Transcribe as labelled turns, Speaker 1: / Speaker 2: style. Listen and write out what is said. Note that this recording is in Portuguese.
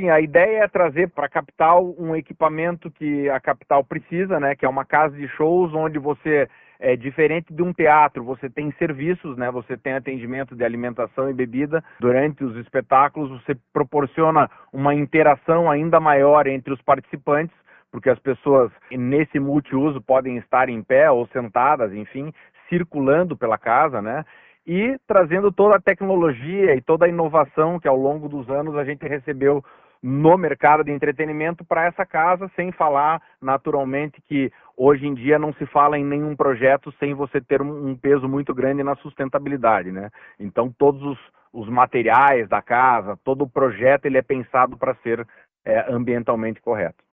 Speaker 1: assim, a ideia é trazer para a capital um equipamento que a capital precisa, né? Que é uma casa de shows onde você, diferente de um teatro, você tem serviços, né? Você tem atendimento de alimentação e bebida. Durante os espetáculos, você proporciona uma interação ainda maior entre os participantes, porque as pessoas nesse multiuso podem estar em pé ou sentadas, enfim, circulando pela casa, né? E trazendo toda a tecnologia e toda a inovação que ao longo dos anos a gente recebeu no mercado de entretenimento para essa casa, sem falar naturalmente que hoje em dia não se fala em nenhum projeto sem você ter um peso muito grande na sustentabilidade, né? Então todos os materiais da casa, todo o projeto ele é pensado para ser ambientalmente correto.